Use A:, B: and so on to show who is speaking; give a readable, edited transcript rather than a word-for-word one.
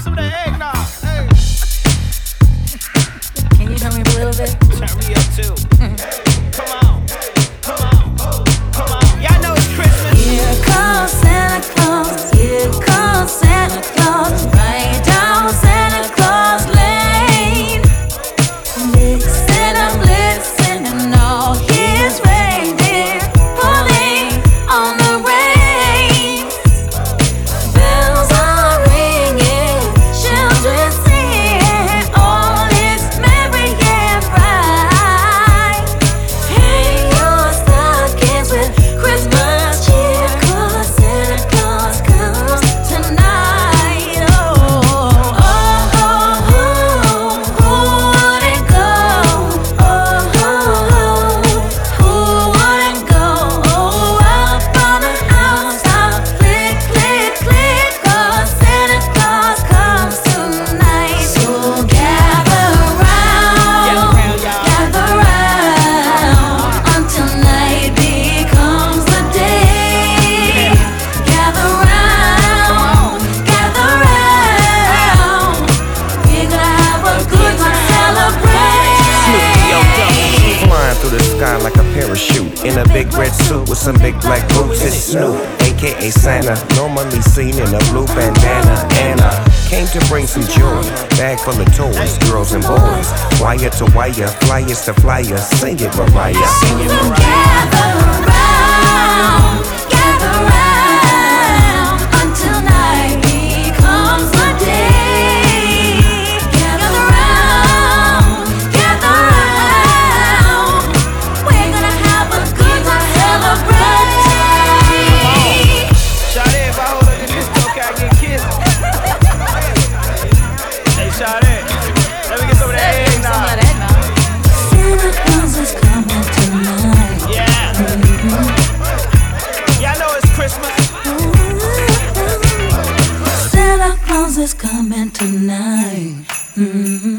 A: some of that eggnog. Hey.
B: Can you turn me up a little bit?
A: Turn me up too. Come on. Y'all know it's Christmas.
B: Here comes Santa Claus. Here comes Santa Claus. Right down Santa Claus Lane. Listen, I'm listening. All his reindeer pulling on the reins. Bells are ringing, children singing. All is merry and bright. Hang your stockings with Christmas cheer, 'cause Santa Claus comes tonight. Oh, oh, oh, who wouldn't go? Oh, who wouldn't go? Up on the housetop, click, click, click, 'cause Santa Claus comes tonight. So gather round, until night becomes the day. Gather round, we're gonna have a good time, celebrate.
C: Flying through the sky like a parachute in a big red suit with some big black boots. It's Snoop, aka Santa, normally seen in a blue bandana. Anna came to bring some joy, bag full of toys, girls and boys. Wire to wire, flyers to flyers. Sing it, Mariah. Sing it, Mariah.
B: Gather round, until night becomes the day. Gather round, we're gonna have a good time, celebrate.
A: Sade, if I hold up this coke, I get kissed. Hey, Sade, let me get some of that eggnog.
B: Santa Claus is coming tonight.
A: Yeah. Y'all know it's Christmas.
B: Santa Claus is coming tonight.